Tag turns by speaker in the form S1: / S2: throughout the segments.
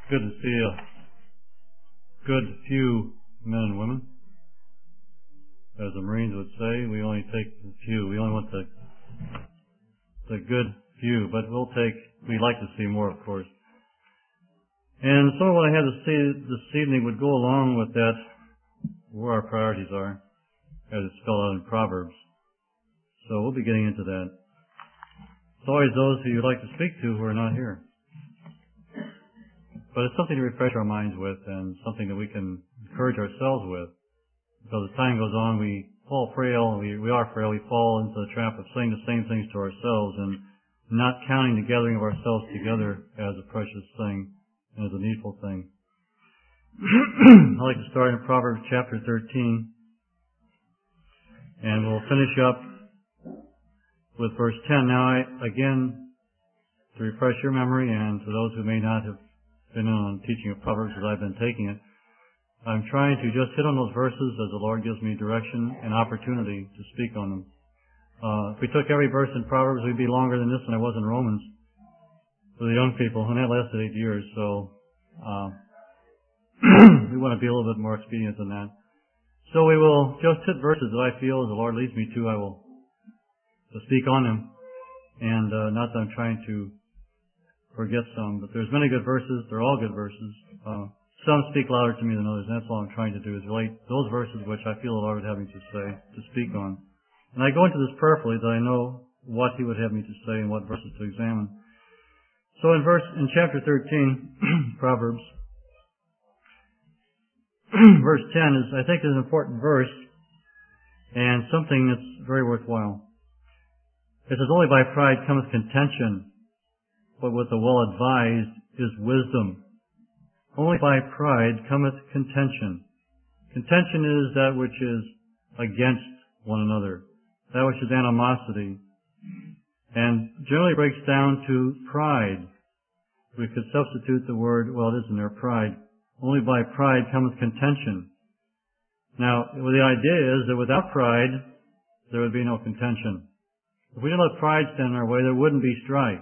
S1: Good to see a good few men and women. As the Marines would say, we only take a few. We only want the good few, but we'd like to see more, of course. And some of what I had to say this evening would go along with that, where our priorities are, as it's spelled out in Proverbs. So we'll be getting into that. It's always those who you'd like to speak to who are not here. But it's something to refresh our minds with and something that we can encourage ourselves with. Because as time goes on, we fall frail, we are frail, we fall into the trap of saying the same things to ourselves and not counting the gathering of ourselves together as a precious thing and as a needful thing. I'd like to start in Proverbs chapter 13, and we'll finish up with verse 10. Now, again, to refresh your memory and to those who may not have been on teaching of Proverbs as I've been taking it, I'm trying to just hit on those verses as the Lord gives me direction and opportunity to speak on them. If we took every verse in Proverbs, we'd be longer than this than I was in Romans for the young people, and that lasted 8 years, so we want to be a little bit more expedient than that. So we will just hit verses that I feel as the Lord leads me to, I will speak on them, and not that I'm trying to forget some, but there's many good verses. They're all good verses. Some speak louder to me than others, and that's all I'm trying to do is relate those verses which I feel the Lord would have me to speak on. And I go into this prayerfully that I know what He would have me to say and what verses to examine. So in chapter 13, Proverbs, verse 10 I think is an important verse and something that's very worthwhile. It says, "Only by pride cometh contention, but with the well-advised is wisdom." Only by pride cometh contention. Contention is that which is against one another, that which is animosity, and generally breaks down to pride. We could substitute the word, well, it isn't there, pride. Only by pride cometh contention. Now, the idea is that without pride, there would be no contention. If we didn't let pride stand in our way, there wouldn't be strife.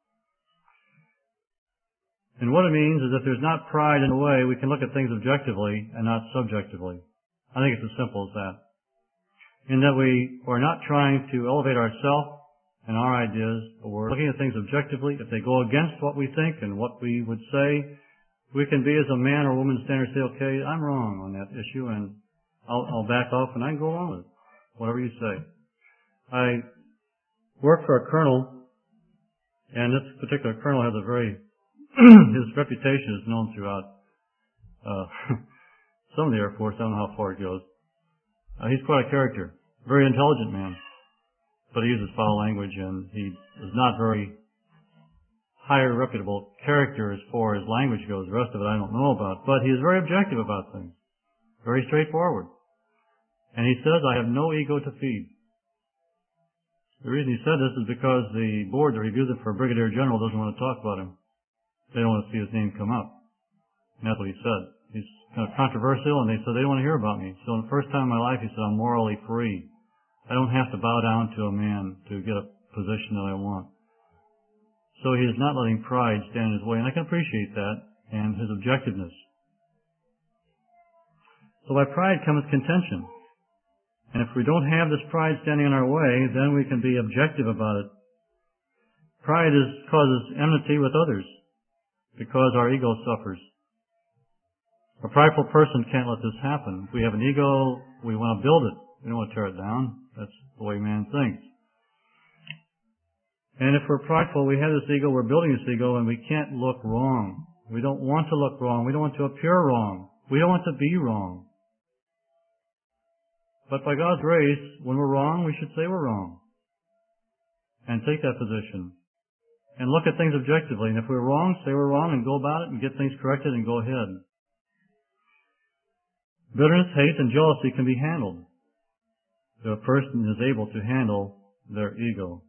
S1: And what it means is if there's not pride in the way, we can look at things objectively and not subjectively. I think it's as simple as that. In that we are not trying to elevate ourselves and our ideas, but we're looking at things objectively. If they go against what we think and what we would say, we can be as a man or woman stand and say, okay, I'm wrong on that issue, and I'll back off and I can go along with it, whatever you say. I work for a colonel, and this particular colonel has a very his reputation is known throughout some of the Air Force. I don't know how far it goes. He's quite a character. Very intelligent man. But he uses foul language, and he is not very high reputable character as far as language goes. The rest of it I don't know about. But he is very objective about things. Very straightforward. And he says, I have no ego to feed. The reason he said this is because the board that reviews it for a brigadier general doesn't want to talk about him. They don't want to see his name come up. And that's what he said. He's kind of controversial, and they said they don't want to hear about me. So the first time in my life, he said, I'm morally free. I don't have to bow down to a man to get a position that I want. So he is not letting pride stand in his way, and I can appreciate that, and his objectiveness. So by pride comes contention. And if we don't have this pride standing in our way, then we can be objective about it. Pride causes enmity with others, because our ego suffers. A prideful person can't let this happen. If we have an ego, we want to build it. We don't want to tear it down. That's the way man thinks. And if we're prideful, we have this ego, we're building this ego, and we can't look wrong. We don't want to look wrong. We don't want to appear wrong. We don't want to be wrong. But by God's grace, when we're wrong, we should say we're wrong. And take that position. And look at things objectively. And if we're wrong, say we're wrong and go about it and get things corrected and go ahead. Bitterness, hate, and jealousy can be handled if a person is able to handle their ego.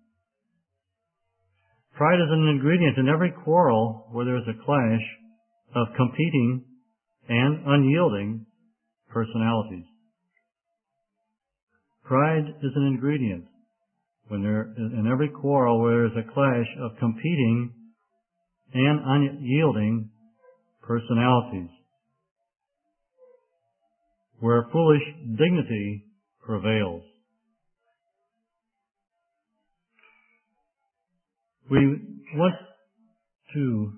S1: Pride is an ingredient in every quarrel where there is a clash of competing and unyielding personalities. Pride is an ingredient in every quarrel where there is a clash of competing and unyielding personalities, where foolish dignity prevails. We want to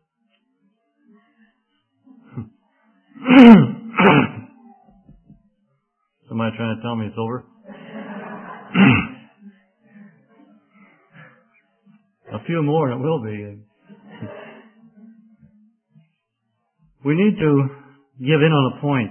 S1: somebody trying to tell me it's over? A few more and it will be. We need to give in on a point.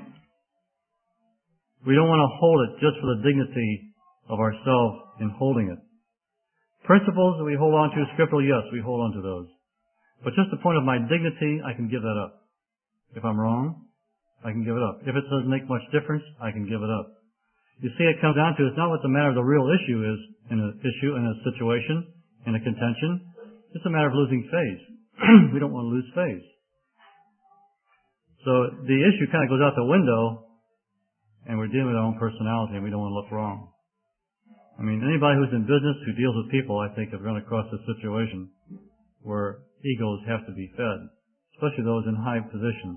S1: We don't want to hold it just for the dignity of ourselves in holding it. Principles that we hold on to, scriptural, yes, we hold on to those. But just the point of my dignity, I can give that up. If I'm wrong, I can give it up. If it doesn't make much difference, I can give it up. You see, it comes down to, it's not what the matter of the real issue is in a situation, in a contention. It's a matter of losing face. We don't want to lose face. So the issue kind of goes out the window, and we're dealing with our own personality, and we don't want to look wrong. I mean, anybody who's in business, who deals with people, I think, have run across this situation where egos have to be fed, especially those in high positions.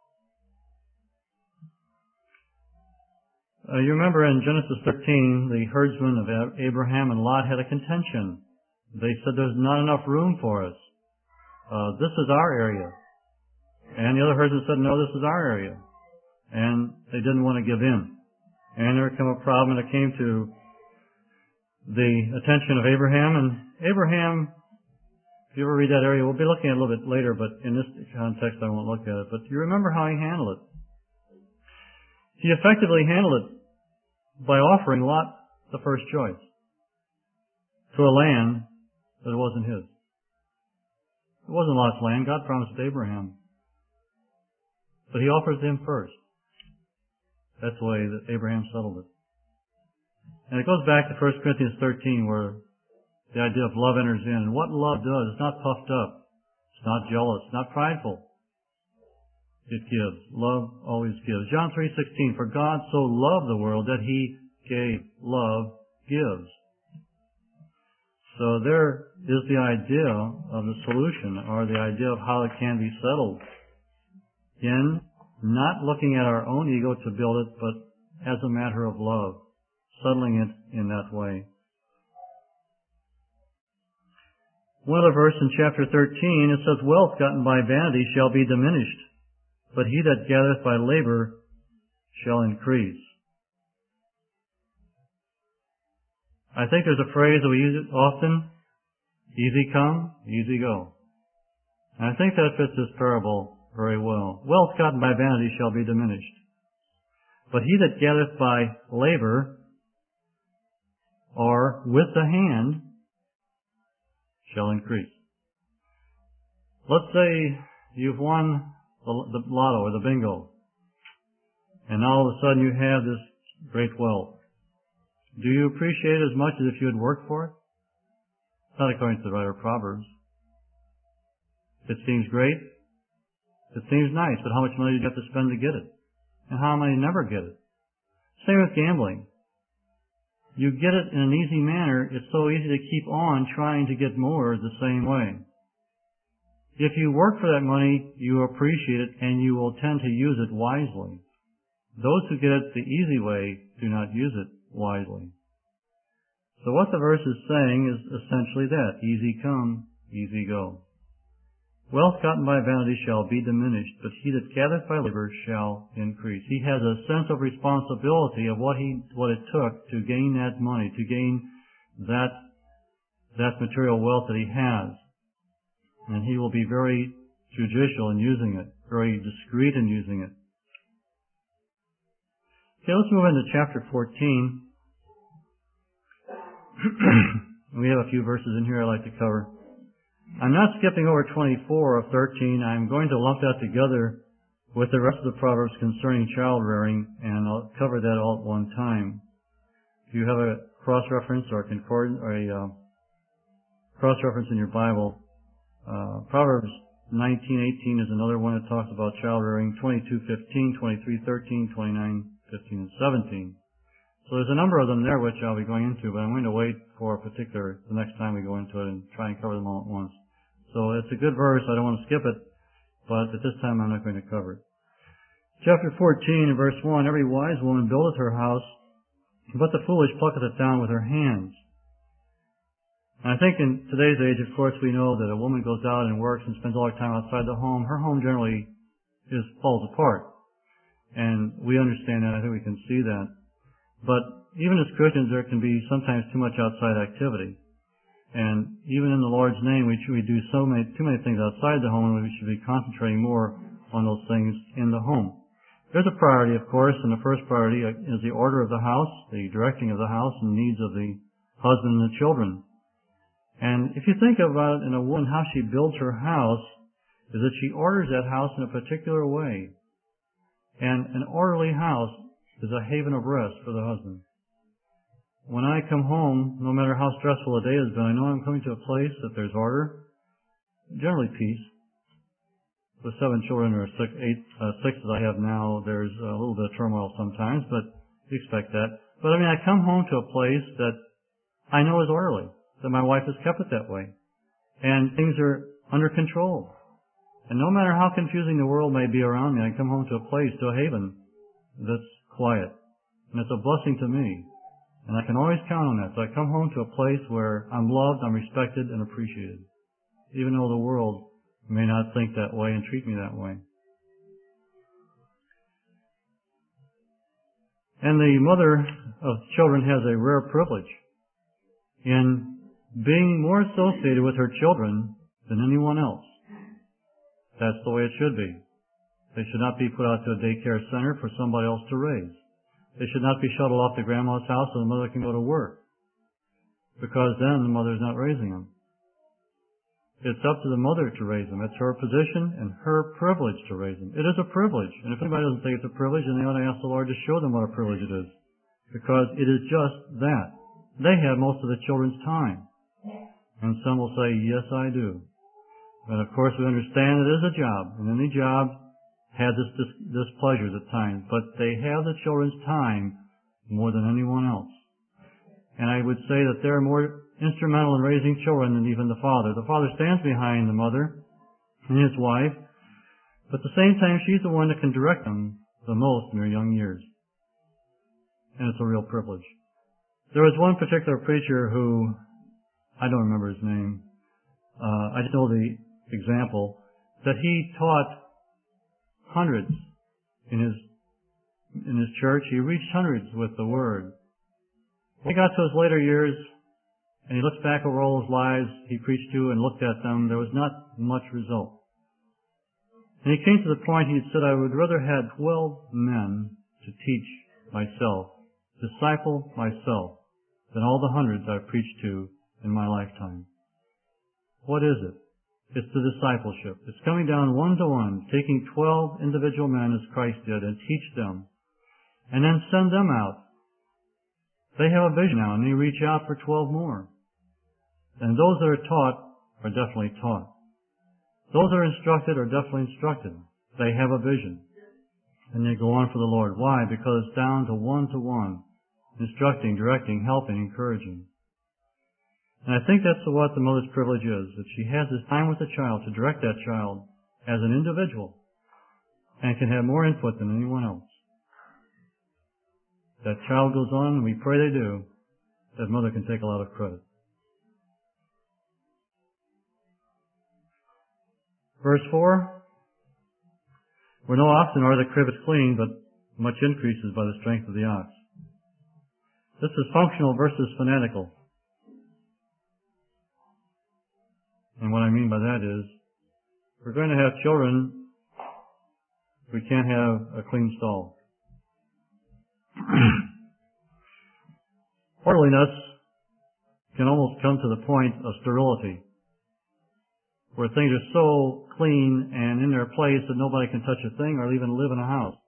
S1: You remember in Genesis 13, the herdsmen of Abraham and Lot had a contention. They said, there's not enough room for us. This is our area. And the other herdsmen said, no, this is our area. And they didn't want to give in. And there came a problem, and it came to the attention of Abraham. And Abraham, if you ever read that area, we'll be looking at it a little bit later, but in this context I won't look at it. But you remember how he handled it. He effectively handled it by offering Lot the first choice to a land that wasn't his. It wasn't Lot's land. God promised it to Abraham. But he offers him first. That's the way that Abraham settled it. And it goes back to 1 Corinthians 13 where the idea of love enters in. And what love does, it's not puffed up. It's not jealous. It's not prideful. It gives. Love always gives. John 3:16, for God so loved the world that he gave. Love gives. So there is the idea of the solution, or the idea of how it can be settled. In not looking at our own ego to build it, but as a matter of love, settling it in that way. One other verse in chapter 13, it says, wealth gotten by vanity shall be diminished, but he that gathereth by labor shall increase. I think there's a phrase that we use it often, easy come, easy go. And I think that fits this parable very well. Wealth gotten by vanity shall be diminished, but he that gathereth by labor, or with the hand, shall increase. Let's say you've won the lotto or the bingo, and all of a sudden you have this great wealth. Do you appreciate it as much as if you had worked for it? Not according to the writer of Proverbs. It seems great. It seems nice, but how much money do you have to spend to get it? And how many never get it? Same with gambling. You get it in an easy manner. It's so easy to keep on trying to get more the same way. If you work for that money, you appreciate it and you will tend to use it wisely. Those who get it the easy way do not use it wisely. So what the verse is saying is essentially that. Easy come, easy go. Wealth gotten by vanity shall be diminished, but he that gathereth by labor shall increase. He has a sense of responsibility of what it took to gain that money, to gain that material wealth that he has. And he will be very judicial in using it, very discreet in using it. Okay, let's move into chapter 14. We have a few verses in here I'd like to cover. I'm not skipping over 24 of 13. I'm going to lump that together with the rest of the Proverbs concerning child rearing, and I'll cover that all at one time. If you have a cross-reference or a concordance or a cross-reference in your Bible, Proverbs 19:18 is another one that talks about child rearing. 22:15, 23:13, 29:15, and 17. So there's a number of them there which I'll be going into, but I'm going to wait for the next time we go into it and try and cover them all at once. So it's a good verse. I don't want to skip it. but at this time I'm not going to cover it. Chapter 14, verse 1, every wise woman buildeth her house, but the foolish plucketh it down with her hands. And I think in today's age, of course, we know that a woman goes out and works and spends all her time outside the home. Her home generally falls apart. And we understand that. I think we can see that. But even as Christians, there can be sometimes too much outside activity. And even in the Lord's name, we do too many things outside the home, and we should be concentrating more on those things in the home. There's a priority, of course, and the first priority is the order of the house, the directing of the house, and needs of the husband and the children. And if you think about it in a woman, how she builds her house is that she orders that house in a particular way. And an orderly house is a haven of rest for the husband. When I come home, no matter how stressful the day has been, I know I'm coming to a place that there's order, generally peace. With 7 children, or 6 that I have now, there's a little bit of turmoil sometimes, but you expect that. But I come home to a place that I know is orderly, that my wife has kept it that way. And things are under control. And no matter how confusing the world may be around me, I come home to a place, to a haven that's quiet. And it's a blessing to me. And I can always count on that. So I come home to a place where I'm loved, I'm respected, and appreciated. Even though the world may not think that way and treat me that way. And the mother of children has a rare privilege in being more associated with her children than anyone else. That's the way it should be. They should not be put out to a daycare center for somebody else to raise. They should not be shuttled off to grandma's house so the mother can go to work, because then the mother's not raising them. It's up to the mother to raise them. It's her position and her privilege to raise them. It is a privilege. And if anybody doesn't think it's a privilege, then they ought to ask the Lord to show them what a privilege it is. Because it is just that. They have most of the children's time. And some will say, yes, I do. But of course we understand it is a job. And any job has its displeasures at times. But they have the children's time more than anyone else. And I would say that they're more instrumental in raising children than even the father. The father stands behind the mother and his wife, but at the same time she's the one that can direct them the most in their young years. And it's a real privilege. There was one particular preacher who, I don't remember his name, I just know the example, that he taught hundreds in his church. He reached hundreds with the Word. When he got to his later years, and he looked back over all his lives he preached to and looked at them, there was not much result. And he came to the point, he said, I would rather have 12 men to teach myself, disciple myself, than all the hundreds I've preached to in my lifetime. What is it? It's the discipleship. It's coming down one-to-one, taking 12 individual men as Christ did and teach them, and then send them out. They have a vision now, and they reach out for 12 more. And those that are taught are definitely taught. Those that are instructed are definitely instructed. They have a vision. And they go on for the Lord. Why? Because it's down to one-to-one. Instructing, directing, helping, encouraging. And I think that's what the mother's privilege is. That she has this time with the child to direct that child as an individual. And can have more input than anyone else. That child goes on, and we pray they do. That mother can take a lot of credit. Verse 4, where no oxen are, the crib is clean, but much increases by the strength of the ox. This is functional versus fanatical. And what I mean by that is, if we're going to have children, we can't have a clean stall. Orderliness can almost come to the point of sterility, where things are so clean and in their place that nobody can touch a thing or even live in a house.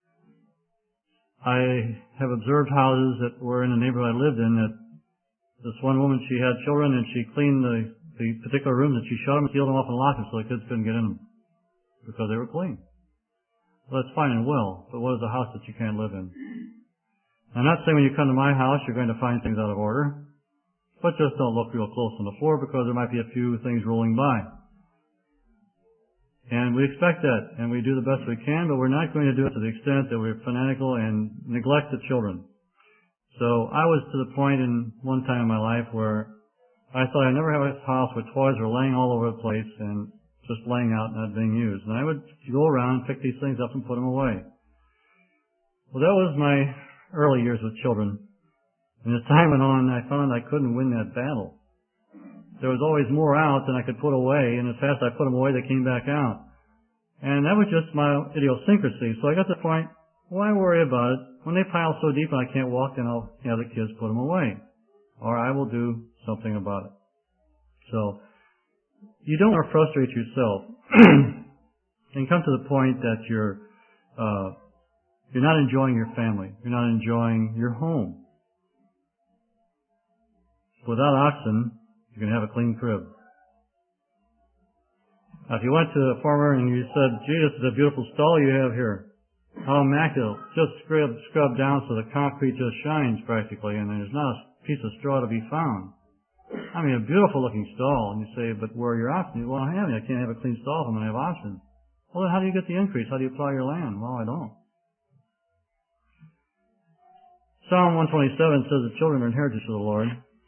S1: I have observed houses that were in the neighborhood I lived in that this one woman, she had children and she cleaned the particular rooms and she shut them, sealed them off and locked them so the kids couldn't get in them because they were clean. Well, that's fine and well, but what is a house that you can't live in? I'm not saying when you come to my house you're going to find things out of order, but just don't look real close on the floor because there might be a few things rolling by. And we expect that, and we do the best we can, but we're not going to do it to the extent that we're fanatical and neglect the children. So I was to the point in one time in my life where I thought I'd never have a house where toys were laying all over the place and just laying out and not being used. And I would go around, pick these things up and put them away. Well, that was my early years with children. And as time went on, I found I couldn't win that battle. There was always more out than I could put away, and as fast as I put them away, they came back out. And that was just my idiosyncrasy. So I got to the point, why worry about it? When they pile so deep and I can't walk, then I'll have the kids put them away. Or I will do something about it. So, you don't want to frustrate yourself and come to the point that you're not enjoying your family. You're not enjoying your home. Without oxen, you can have a clean crib. Now, if you went to a farmer and you said, gee, this is a beautiful stall you have here. How immaculate. Just scrub down so the concrete just shines practically and there's not a piece of straw to be found. I mean, a beautiful looking stall. And you say, but where are your oxen? Well, I can't have a clean stall if I'm going to have oxen. Well, then how do you get the increase? How do you plow your land? Well, I don't. Psalm 127 says the children are an heritage of the Lord.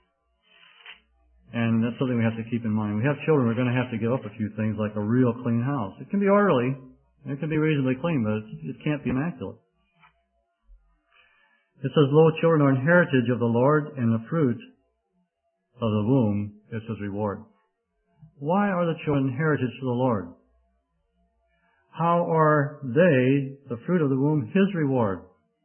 S1: And that's something we have to keep in mind. We have children, we're going to have to give up a few things like a real clean house. It can be orderly, and it can be reasonably clean, but it can't be immaculate. It says, lo, children are an heritage of the Lord, and the fruit of the womb is his reward. Why are the children heritage to the Lord? How are they, the fruit of the womb, his reward?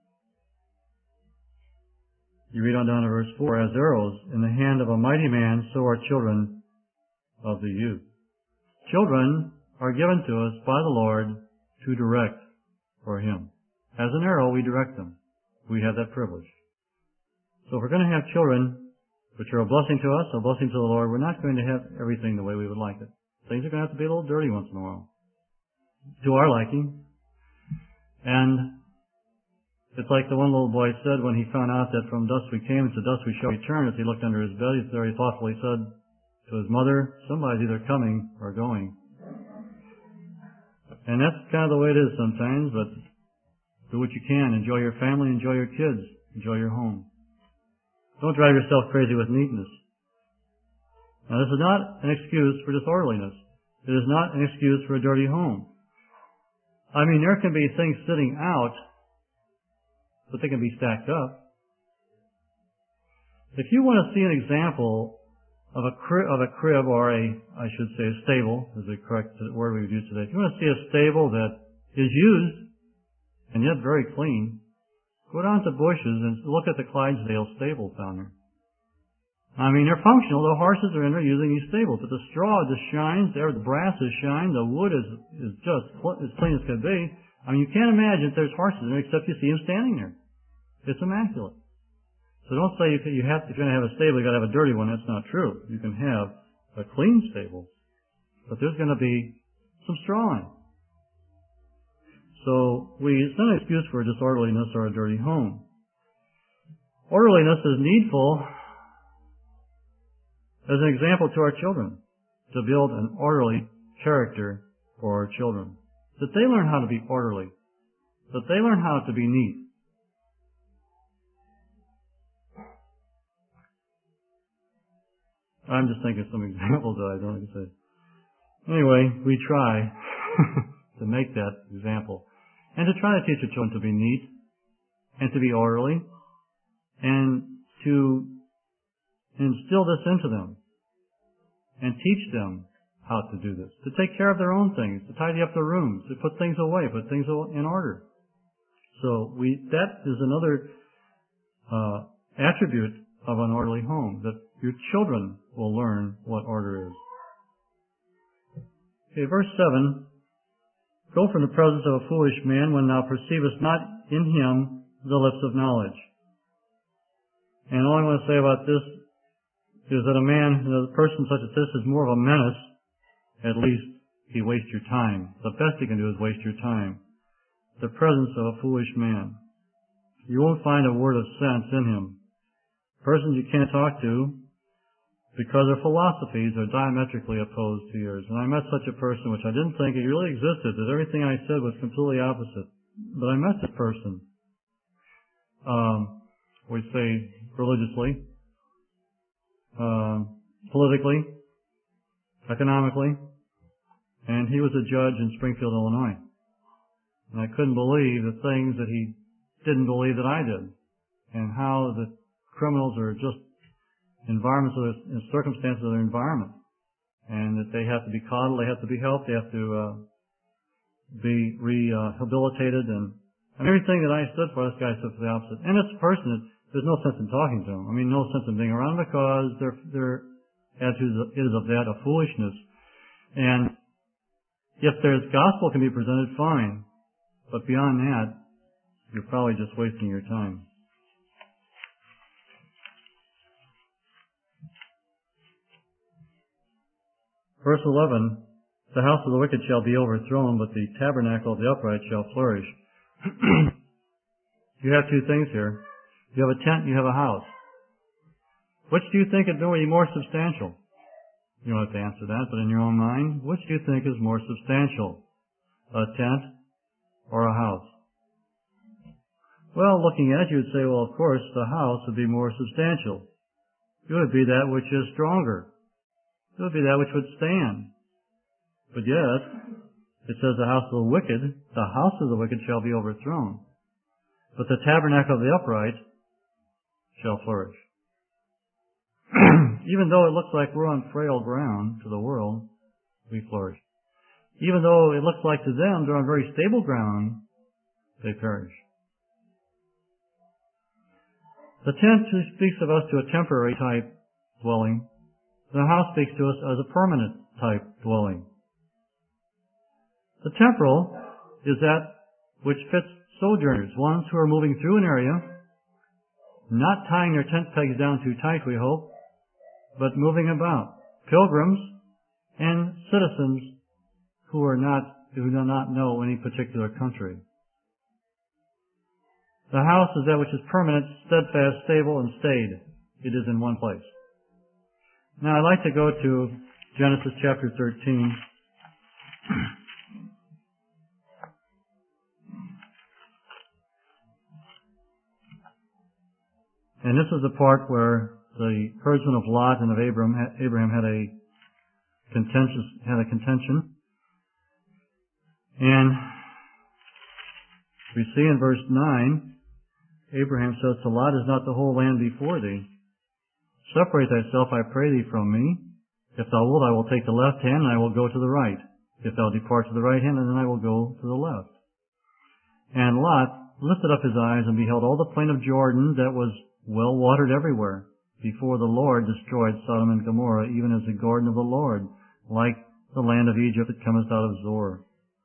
S1: You read on down to verse 4, as arrows in the hand of a mighty man, so are children of the youth. Children are given to us by the Lord to direct for him. As an arrow, we direct them. We have that privilege. So if we're going to have children, which are a blessing to us, a blessing to the Lord, we're not going to have everything the way we would like it. Things are going to have to be a little dirty once in a while, to our liking. And it's like the one little boy said when he found out that from dust we came and to dust we shall return. As he looked under his bed, he very thoughtfully said to his mother, somebody's either coming or going. And that's kind of the way it is sometimes, but do what you can. Enjoy your family, enjoy your kids, enjoy your home. Don't drive yourself crazy with neatness. Now, this is not an excuse for disorderliness. It is not an excuse for a dirty home. I mean, there can be things sitting out, but they can be stacked up. If you want to see an example of a crib or I should say a stable, is the correct word we would use today. If you want to see a stable that is used and yet very clean, go down to Bush's and look at the Clydesdale stable down there. I mean, they're functional. The horses are in there using these stables, but the straw just shines. The brass is shined. The wood is just as clean as could be. I mean, you can't imagine if there's horses in there except you see them standing there. It's immaculate. So don't say if you're going to have a stable, you've got to have a dirty one. That's not true. You can have a clean stable, but there's going to be some straw in it. So it's not an excuse for disorderliness or a dirty home. Orderliness is needful as an example to our children, to build an orderly character for our children. That they learn how to be orderly. That they learn how to be neat. I'm just thinking of some examples that I don't like to say. Anyway, we try to make that example. And to try to teach our children to be neat and to be orderly and to instill this into them and teach them how to do this, to take care of their own things, to tidy up their rooms, to put things away, put things in order. So that is another attribute of an orderly home, that your children will learn what order is. Okay, verse 7, go from the presence of a foolish man when thou perceivest not in him the lips of knowledge. And all I want to say about this is that a person such as this is more of a menace. At least he wastes your time. The best he can do is waste your time. The presence of a foolish man. You won't find a word of sense in him. Persons you can't talk to because their philosophies are diametrically opposed to yours. And I met such a person, which I didn't think it really existed, that everything I said was completely opposite. But I met this person, we say religiously, politically, economically, and he was a judge in Springfield, Illinois. And I couldn't believe the things that he didn't believe that I did, and how the criminals are just environments of their, circumstances of their environment, and that they have to be coddled, they have to be helped, they have to be rehabilitated, and everything that I stood for, this guy stood for the opposite. And this person, there's no sense in talking to him. I mean, no sense in being around, because their attitude is of that, of foolishness. And if there's gospel can be presented, fine. But beyond that, you're probably just wasting your time. Verse 11, the house of the wicked shall be overthrown, but the tabernacle of the upright shall flourish. You have two things here. You have a tent, you have a house. Which do you think is going to be more substantial? You don't have to answer that, but in your own mind, which do you think is more substantial? A tent or a house? Well, looking at you, you'd say, well, of course, the house would be more substantial. It would be that which is stronger. It would be that which would stand. But yet, it says the house of the wicked shall be overthrown. But the tabernacle of the upright shall flourish. Even though it looks like we're on frail ground to the world, we flourish. Even though it looks like to them they're on very stable ground, they perish. The tent speaks of us to a temporary type dwelling. The house speaks to us as a permanent type dwelling. The temporal is that which fits sojourners, ones who are moving through an area, not tying their tent pegs down too tight, we hope, but moving about. Pilgrims and citizens who do not know any particular country. The house is that which is permanent, steadfast, stable, and stayed. It is in one place. Now I'd like to go to Genesis chapter 13. And this is the part where the herdsmen of Lot and of Abraham had a contention. And we see in verse 9, Abraham says to Lot, is not the whole land before thee? Separate thyself, I pray thee, from me. If thou wilt, I will take the left hand, and I will go to the right. If thou depart to the right hand, then I will go to the left. And Lot lifted up his eyes and beheld all the plain of Jordan that was well watered everywhere, before the Lord destroyed Sodom and Gomorrah, even as the garden of the Lord, like the land of Egypt that cometh out of Zoar.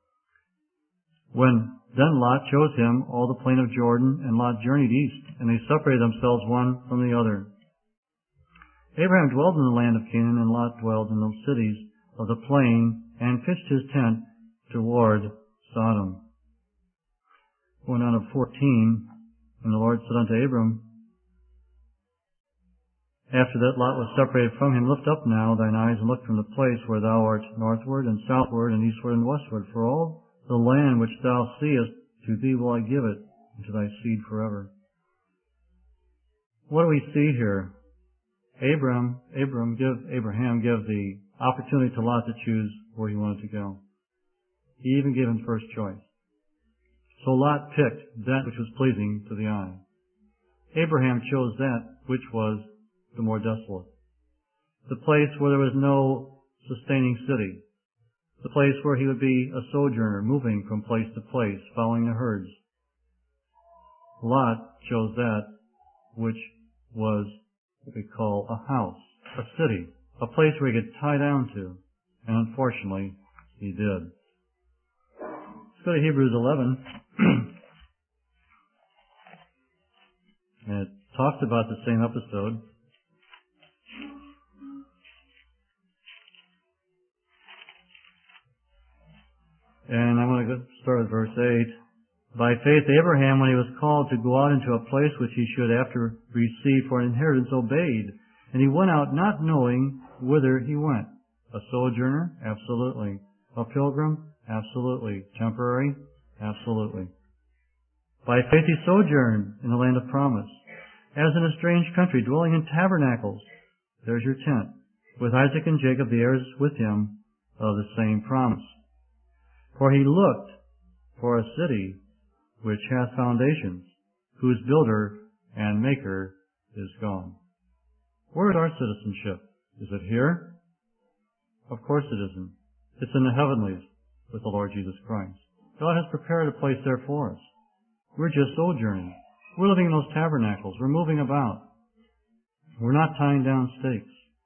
S1: Then Lot chose him all the plain of Jordan, and Lot journeyed east, and they separated themselves one from the other. Abraham dwelled in the land of Canaan, and Lot dwelled in those cities of the plain, and pitched his tent toward Sodom. Going on to 14, and the Lord said unto Abram, after that Lot was separated from him, lift up now thine eyes, and look from the place where thou art northward, and southward, and eastward, and westward, for all the land which thou seest, to thee will I give it, and to thy seed forever. What do we see here? Abraham gave the opportunity to Lot to choose where he wanted to go. He even gave him first choice. So Lot picked that which was pleasing to the eye. Abraham chose that which was the more desolate. The place where there was no sustaining city. The place where he would be a sojourner, moving from place to place, following the herds. Lot chose that which was what we call a house, a city, a place where he could tie down to. And unfortunately, he did. Let's go to Hebrews 11. And it talks about the same episode. And I want to start with verse 8. By faith Abraham, when he was called to go out into a place which he should after receive for an inheritance, obeyed, And he went out not knowing whither he went. A sojourner? Absolutely. A pilgrim? Absolutely. Temporary? Absolutely. By faith he sojourned in the land of promise, as in a strange country, dwelling in tabernacles. There's your tent. With Isaac and Jacob, the heirs with him of the same promise. For he looked for a city which hath foundations, whose builder and maker is gone. Where is our citizenship? Is it here? Of course it isn't. It's in the heavenlies with the Lord Jesus Christ. God has prepared a place there for us. We're just sojourning. We're living in those tabernacles. We're moving about. We're not tying down stakes.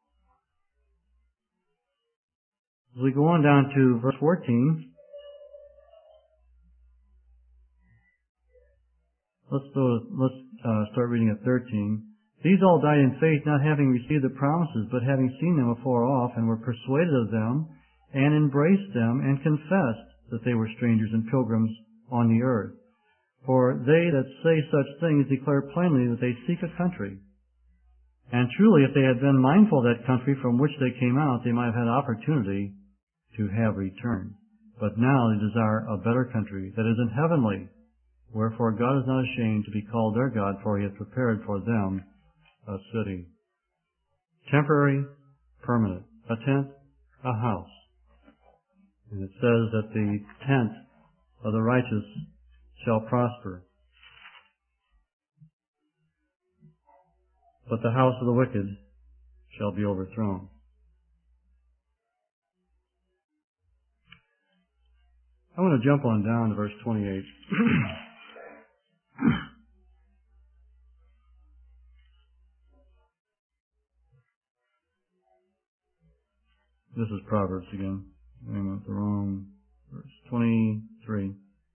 S1: As we go on down to verse 14, let's start reading at 13. These all died in faith, not having received the promises, but having seen them afar off, and were persuaded of them, and embraced them, and confessed that they were strangers and pilgrims on the earth. For they that say such things declare plainly that they seek a country. And truly, if they had been mindful of that country from which they came out, they might have had opportunity to have returned. But now they desire a better country, that is in heavenly. Wherefore God is not ashamed to be called their God, for he hath prepared for them a city. Temporary, permanent. A tent, a house. And it says that the tent of the righteous shall prosper, but the house of the wicked shall be overthrown. I want to jump on down to verse 28. This is Proverbs again. I went the wrong verse. 23.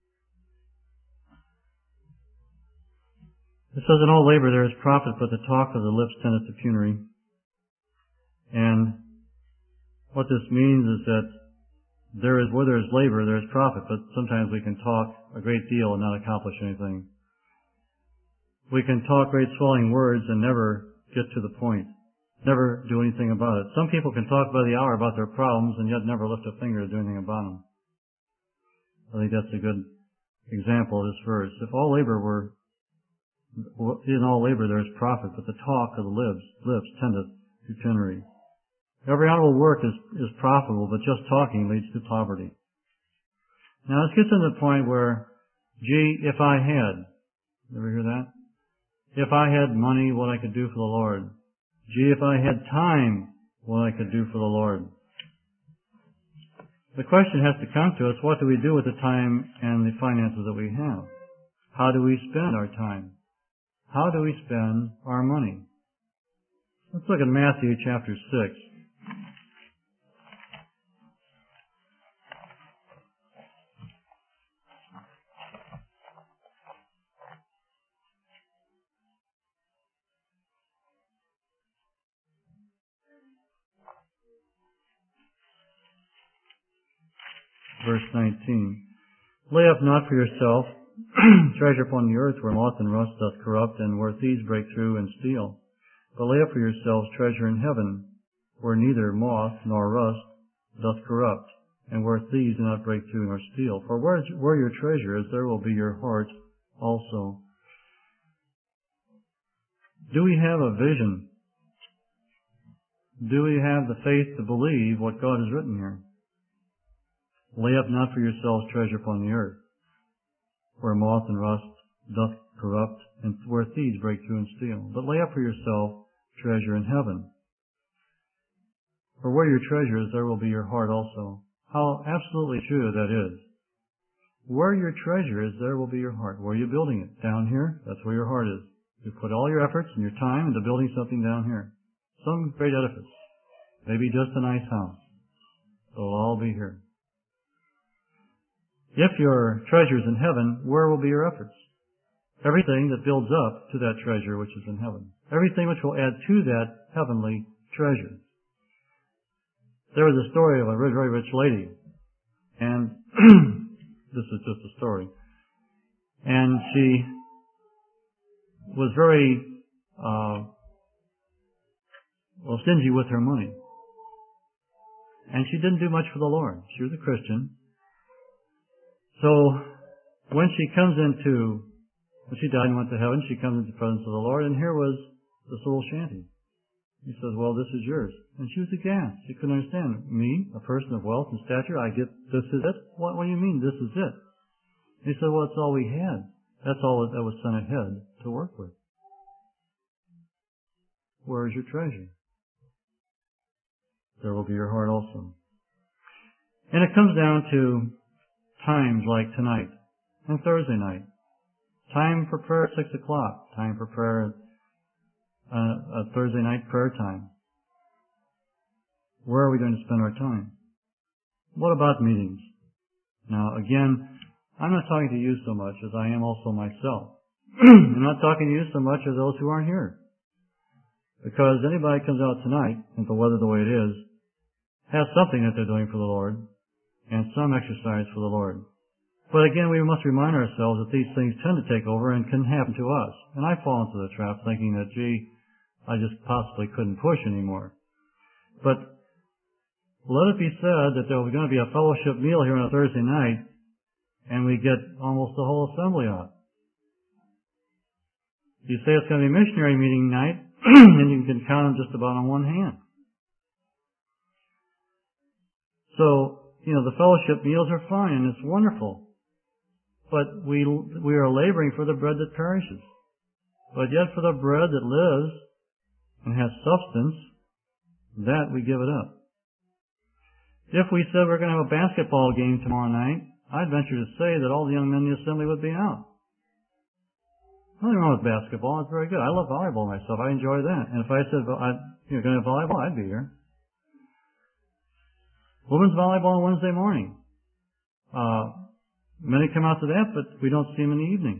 S1: It says, in all labor there is profit, but the talk of the lips tendeth to penury. And what this means is that where there is labor, there is profit, but sometimes we can talk a great deal and not accomplish anything. We can talk great swelling words and never get to the point, never do anything about it. Some people can talk by the hour about their problems and yet never lift a finger to do anything about them. I think that's a good example of this verse. If all labor were in all labor there is profit, but the talk of the lips tendeth to penury. Every honorable work is profitable, but just talking leads to poverty. Now let's get to the point where, gee, if I had, you ever hear that? If I had money, what I could do for the Lord. Gee, if I had time, what I could do for the Lord. The question has to come to us, what do we do with the time and the finances that we have? How do we spend our time? How do we spend our money? Let's look at Matthew chapter 6. Verse 19. Lay up not for yourself treasure upon the earth, where moth and rust doth corrupt, and where thieves break through and steal. But lay up for yourselves treasure in heaven, where neither moth nor rust doth corrupt, and where thieves do not break through nor steal. For where your treasure is, there will be your heart also. Do we have a vision? Do we have the faith to believe what God has written here? Lay up not for yourselves treasure upon the earth, where moth and rust doth corrupt, and where thieves break through and steal. But lay up for yourself treasure in heaven. For where your treasure is, there will be your heart also. How absolutely true that is. Where your treasure is, there will be your heart. Where are you building it? Down here? That's where your heart is. You put all your efforts and your time into building something down here. Some great edifice. Maybe just a nice house. It'll all be here. If your treasure is in heaven, where will be your efforts? Everything that builds up to that treasure which is in heaven. Everything which will add to that heavenly treasure. There was a story of a very rich lady, and this is just a story. And she was very well, stingy with her money. And she didn't do much for the Lord. She was a Christian. So when she died and went to heaven, she comes into the presence of the Lord, and here was this little shanty. He says, well, this is yours. And she was aghast. She couldn't understand. Me, a person of wealth and stature, I get this is it? What do you mean this is it? He said, well, it's all we had. That's all that was sent ahead to work with. Where is your treasure? There will be your heart also. And it comes down to times like tonight and Thursday night. Time for prayer at 6 o'clock. Time for prayer at Thursday night prayer time. Where are we going to spend our time? What about meetings? Now, again, I'm not talking to you so much as I am also myself. I'm not talking to you so much as those who aren't here. Because anybody comes out tonight, and the weather the way it is, has something that they're doing for the Lord, and some exercise for the Lord. But again, we must remind ourselves that these things tend to take over and can happen to us. And I fall into the trap thinking that, gee, I just possibly couldn't push anymore. But let it be said that there was going to be a fellowship meal here on a Thursday night, and we get almost the whole assembly out. You say it's going to be a missionary meeting night, and you can count them just about on one hand. So, the fellowship meals are fine, and it's wonderful. But we are laboring for the bread that perishes. But yet for the bread that lives and has substance, that we give it up. If we said we're going to have a basketball game tomorrow night, I'd venture to say that all the young men in the assembly would be out. Nothing wrong with basketball. It's very good. I love volleyball myself. I enjoy that. And if I said you're going to have volleyball, I'd be here. Women's volleyball on Wednesday morning. Many come out to that, but we don't see them in the evening.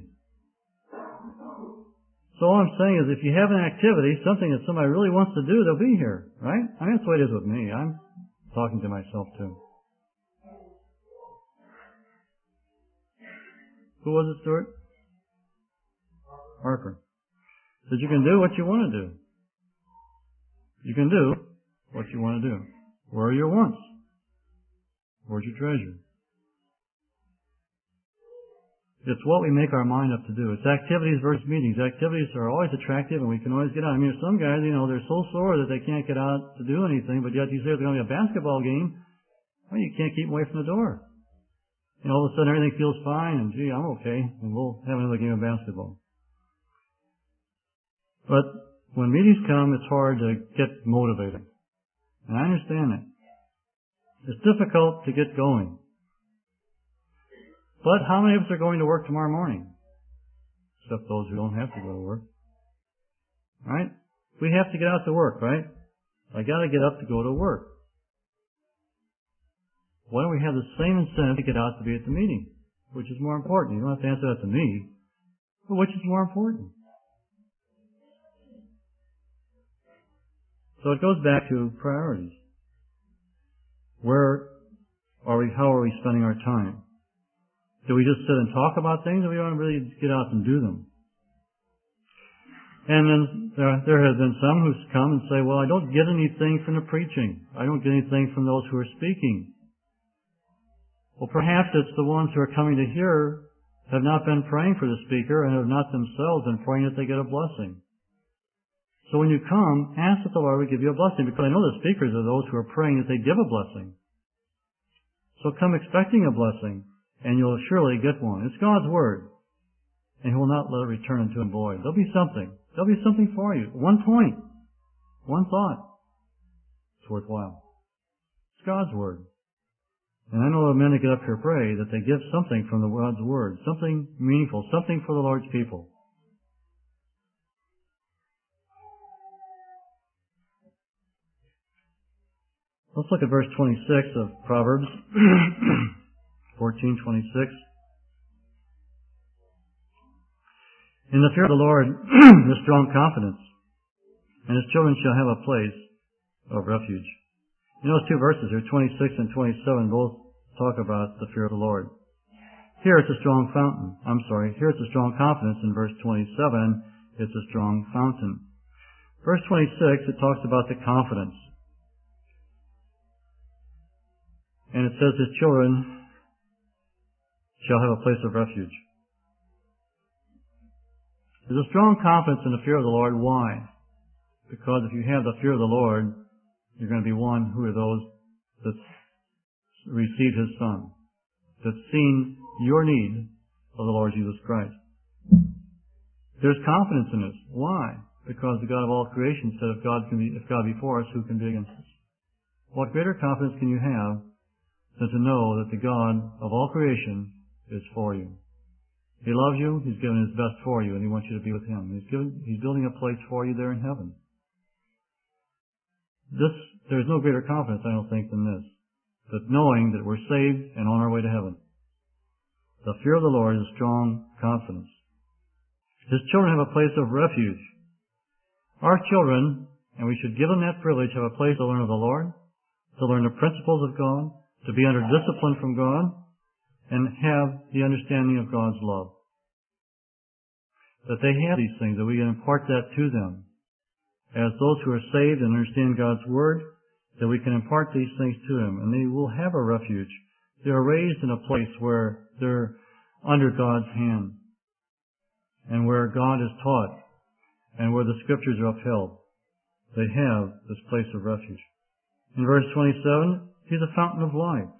S1: So all I'm saying is if you have an activity, something that somebody really wants to do, they'll be here, right? I mean, that's the way it is with me. I'm talking to myself too. Who was it, Stuart? Harper. Said you can do what you want to do. You can do what you want to do. Where are your wants? Where's your treasure? It's what we make our mind up to do. It's activities versus meetings. Activities are always attractive and we can always get out. I mean, some guys, they're so sore that they can't get out to do anything, but yet you say there's going to be a basketball game, well, you can't keep them away from the door. All of a sudden everything feels fine and gee, I'm okay, and we'll have another game of basketball. But when meetings come, it's hard to get motivated. And I understand that. It's difficult to get going. But how many of us are going to work tomorrow morning? Except those who don't have to go to work. Right? We have to get out to work, right? I gotta get up to go to work. Why don't we have the same incentive to get out to be at the meeting? Which is more important? You don't have to answer that to me. But which is more important? So it goes back to priorities. How are we spending our time? Do we just sit and talk about things, or we don't really get out and do them? And then there have been some who come and say, well, I don't get anything from the preaching. I don't get anything from those who are speaking. Well, perhaps it's the ones who are coming to hear have not been praying for the speaker and have not themselves been praying that they get a blessing. So when you come, ask that the Lord will give you a blessing, because I know the speakers are those who are praying that they give a blessing. So come expecting a blessing, and you'll surely get one. It's God's Word, and He will not let it return unto Him void. There'll be something. There'll be something for you. One point. One thought. It's worthwhile. It's God's Word. And I know the men that get up here pray that they give something from the God's Word, something meaningful, something for the Lord's people. Let's look at verse 26 of Proverbs 14:26. In the fear of the Lord is strong confidence, and His children shall have a place of refuge. Those two verses here, 26 and 27, both talk about the fear of the Lord. Here it's a strong fountain. Here it's a strong confidence. In verse 27, it's a strong fountain. Verse 26, it talks about the confidence. And it says his children shall have a place of refuge. There's a strong confidence in the fear of the Lord. Why? Because if you have the fear of the Lord, you're going to be one who are those that's received His Son, that's seen your need of the Lord Jesus Christ. There's confidence in this. Why? Because the God of all creation said, if God be for us, who can be against us? What greater confidence can you have than to know that the God of all creation is for you? He loves you. He's given His best for you, and He wants you to be with Him. He's building a place for you there in heaven. There's no greater confidence, I don't think, than this. That knowing that we're saved and on our way to heaven. The fear of the Lord is a strong confidence. His children have a place of refuge. Our children, and we should give them that privilege, have a place to learn of the Lord, to learn the principles of God, to be under discipline from God, and have the understanding of God's love. That they have these things, that we can impart that to them. As those who are saved and understand God's Word, that we can impart these things to them, and they will have a refuge. They are raised in a place where they're under God's hand, and where God is taught, and where the Scriptures are upheld. They have this place of refuge. In verse 27, He's a fountain of life,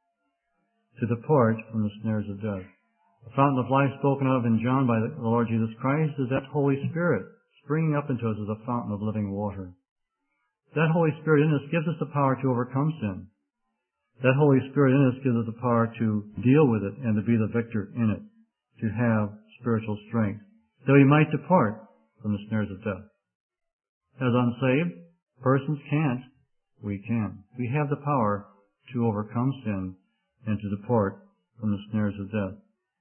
S1: to depart from the snares of death. The fountain of life spoken of in John by the Lord Jesus Christ is that Holy Spirit springing up into us as a fountain of living water. That Holy Spirit in us gives us the power to overcome sin. That Holy Spirit in us gives us the power to deal with it and to be the victor in it, to have spiritual strength, that we might depart from the snares of death. As unsaved persons can't, we can. We have the power to overcome sin and to depart from the snares of death.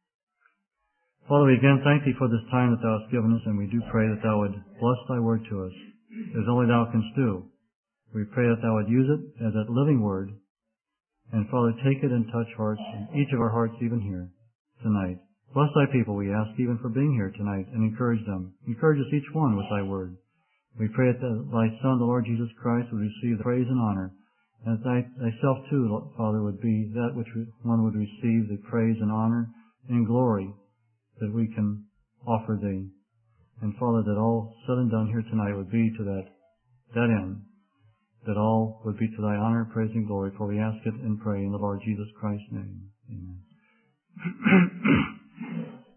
S1: Father, we again thank Thee for this time that Thou hast given us, and we do pray that Thou would bless Thy word to us, as only Thou canst do. We pray that Thou would use it as that living word, and Father, take it and touch hearts, each of our hearts even here tonight. Bless Thy people, we ask, even for being here tonight, and encourage them. Encourage us each one with Thy word. We pray that Thy Son, the Lord Jesus Christ, would receive the praise and honor, and that Thyself too, Father, would be that which one would receive the praise and honor and glory that we can offer Thee. And Father, that all said and done here tonight would be to that end, that all would be to Thy honor, praise, and glory, for we ask it and pray in the Lord Jesus Christ's name. Amen.